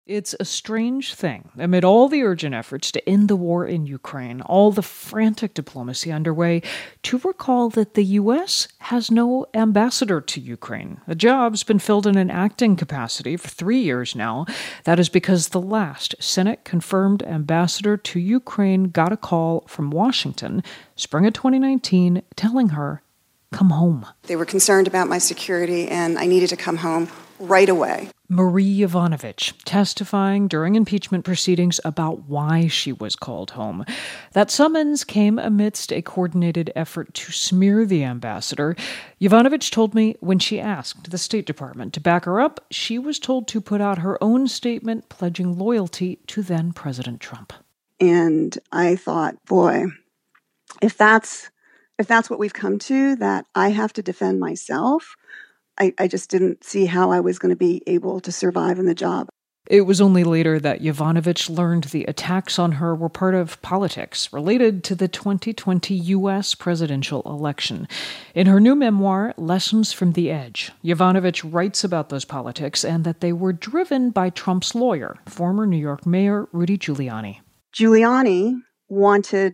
It's a strange thing. Amid all the urgent efforts to end the war in Ukraine, all the frantic diplomacy underway, to recall that the U.S. has no ambassador to Ukraine. The job's been filled in an acting capacity for 3 years now. That is because the last Senate-confirmed ambassador to Ukraine got a call from Washington, spring of 2019, telling her, come home. They were concerned about my security, and I needed to come home right away. Marie Yovanovitch, testifying during impeachment proceedings about why she was called home. That summons came amidst a coordinated effort to smear the ambassador. Yovanovitch told me when she asked the State Department to back her up, she was told to put out her own statement pledging loyalty to then President Trump. And I thought, boy, if that's what we've come to, that I have to defend myself, I just didn't see how I was going to be able to survive in the job. It was only later that Yovanovitch learned the attacks on her were part of politics related to the 2020 U.S. presidential election. In her new memoir, Lessons from the Edge, Yovanovitch writes about those politics and that they were driven by Trump's lawyer, former New York Mayor Rudy Giuliani. Giuliani wanted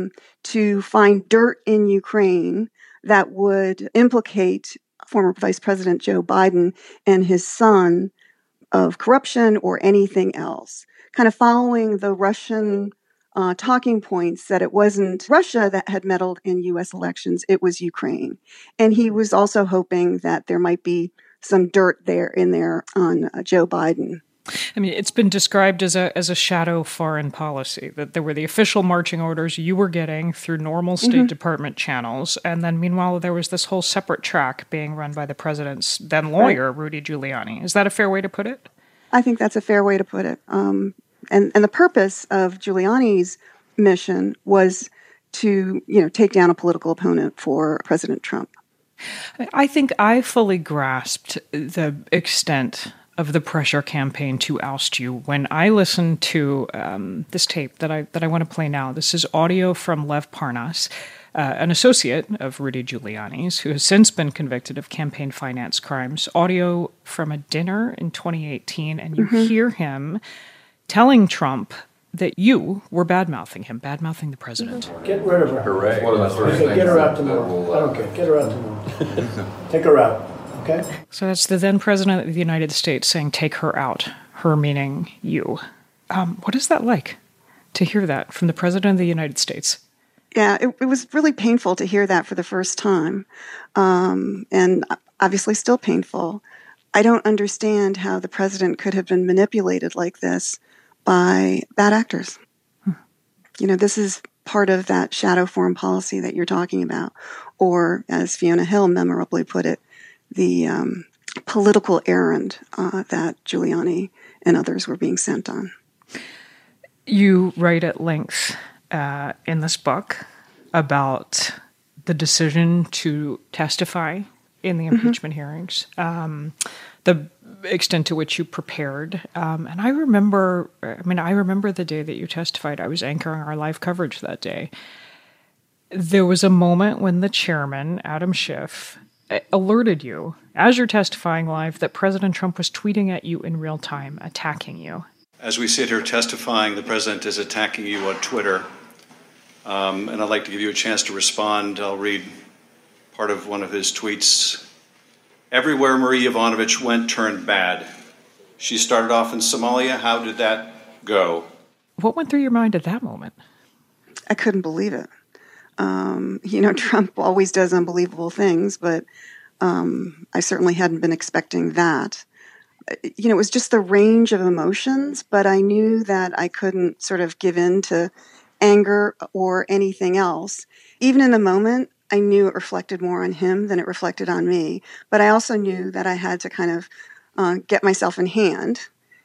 to find dirt in Ukraine that would implicate former Vice President Joe Biden and his son of corruption or anything else, kind of following the Russian talking points that it wasn't Russia that had meddled in U.S. elections, it was Ukraine. And he was also hoping that there might be some dirt in there on Joe Biden. I mean, it's been described as a shadow foreign policy, that there were the official marching orders you were getting through normal State Department channels, and then meanwhile there was this whole separate track being run by the president's then lawyer, Rudy Giuliani. Is that a fair way to put it? I think that's a fair way to put it. And the purpose of Giuliani's mission was to, take down a political opponent for President Trump. I think I fully grasped the extent of the pressure campaign to oust you when I listened to this tape that I want to play now. This is audio from Lev Parnas, an associate of Rudy Giuliani's, who has since been convicted of campaign finance crimes. Audio from a dinner in 2018, and you hear him telling Trump that you were bad-mouthing him, bad-mouthing the president. Get rid of her. Hooray. Get her out tomorrow. I don't care. Get her out tomorrow. Take her out. Okay. So that's the then president of the United States saying, take her out, her meaning you. What is that like to hear that from the president of the United States? Yeah, it was really painful to hear that for the first time, and obviously still painful. I don't understand how the president could have been manipulated like this by bad actors. This is part of that shadow foreign policy that you're talking about, or as Fiona Hill memorably put it, the political errand that Giuliani and others were being sent on. You write at length in this book about the decision to testify in the impeachment hearings, the extent to which you prepared. And I remember the day that you testified. I was anchoring our live coverage that day. There was a moment when the chairman, Adam Schiff, alerted you, as you're testifying live, that President Trump was tweeting at you in real time, attacking you. As we sit here testifying, the president is attacking you on Twitter. And I'd like to give you a chance to respond. I'll read part of one of his tweets. Everywhere Marie Yovanovitch went turned bad. She started off in Somalia. How did that go? What went through your mind at that moment? I couldn't believe it. Trump always does unbelievable things, but I certainly hadn't been expecting that. It was just the range of emotions, but I knew that I couldn't sort of give in to anger or anything else. Even in the moment, I knew it reflected more on him than it reflected on me, but I also knew that I had to kind of get myself in hand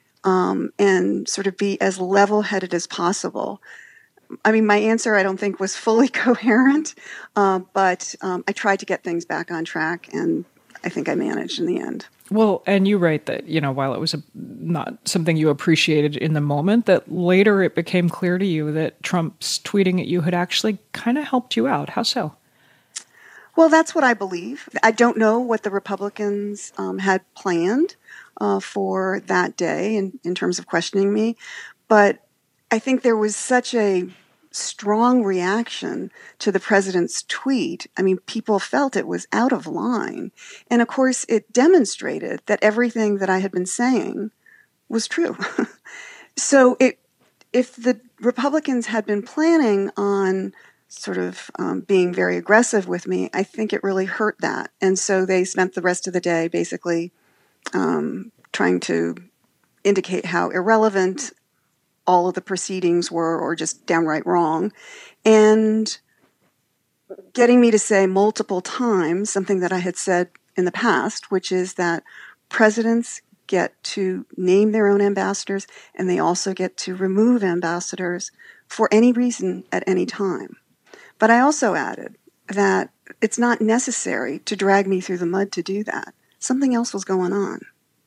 and sort of be as level-headed as possible. I mean, my answer, I don't think, was fully coherent, but I tried to get things back on track, and I think I managed in the end. Well, and you write that, while it was not something you appreciated in the moment, that later it became clear to you that Trump's tweeting at you had actually kind of helped you out. How so? Well, that's what I believe. I don't know what the Republicans had planned, for that day in terms of questioning me. But I think there was such a strong reaction to the president's tweet. I mean, people felt it was out of line. And of course, it demonstrated that everything that I had been saying was true. So if the Republicans had been planning on sort of being very aggressive with me, I think it really hurt that. And so they spent the rest of the day basically trying to indicate how irrelevant all of the proceedings were, or just downright wrong, and getting me to say multiple times something that I had said in the past, which is that presidents get to name their own ambassadors, and they also get to remove ambassadors for any reason at any time. But I also added that it's not necessary to drag me through the mud to do that. Something else was going on.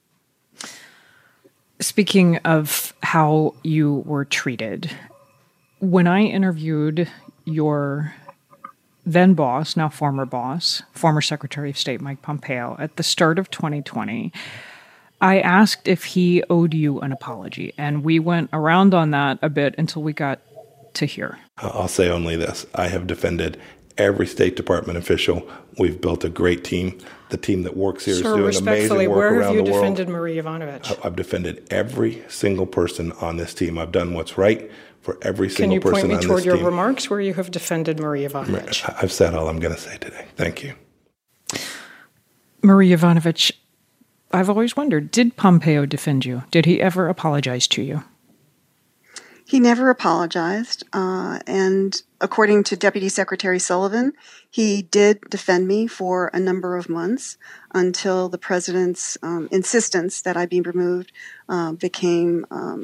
Speaking of how you were treated, when I interviewed your then boss, now former boss, former Secretary of State Mike Pompeo, at the start of 2020, I asked if he owed you an apology, and we went around on that a bit until we got to here. I'll say only this. I have defended every State Department official. We've built a great team. The team that works here is doing amazing work around the world. Where have you defended Marie Yovanovitch? I've defended every single person on this team. I've done what's right for every single person on this team. Can you point me toward your remarks where you have defended Marie Yovanovitch? I've said all I'm going to say today. Thank you. Marie Yovanovitch, I've always wondered, did Pompeo defend you? Did he ever apologize to you? He never apologized, and according to Deputy Secretary Sullivan, he did defend me for a number of months until the president's insistence that I be removed became,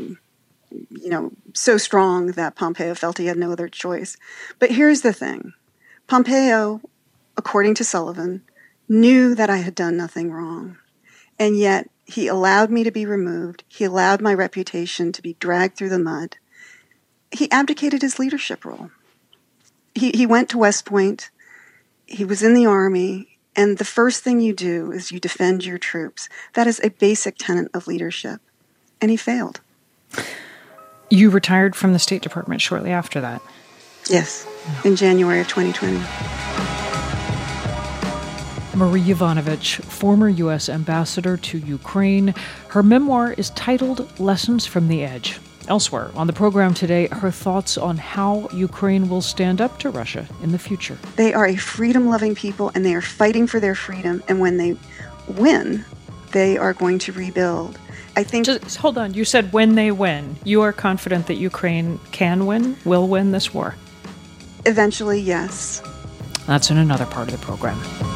so strong that Pompeo felt he had no other choice. But here's the thing. Pompeo, according to Sullivan, knew that I had done nothing wrong, and yet he allowed me to be removed. He allowed my reputation to be dragged through the mud. He abdicated his leadership role. He went to West Point. He was in the Army. And the first thing you do is you defend your troops. That is a basic tenet of leadership. And he failed. You retired from the State Department shortly after that. Yes, in January of 2020. Marie Yovanovitch, former U.S. ambassador to Ukraine. Her memoir is titled Lessons from the Edge. Elsewhere on the program today, her thoughts on how Ukraine will stand up to Russia in the future. They are a freedom-loving people, and they are fighting for their freedom. And when they win, they are going to rebuild. I think. Just hold on. You said when they win. You are confident that Ukraine can win, will win this war? Eventually, yes. That's in another part of the program.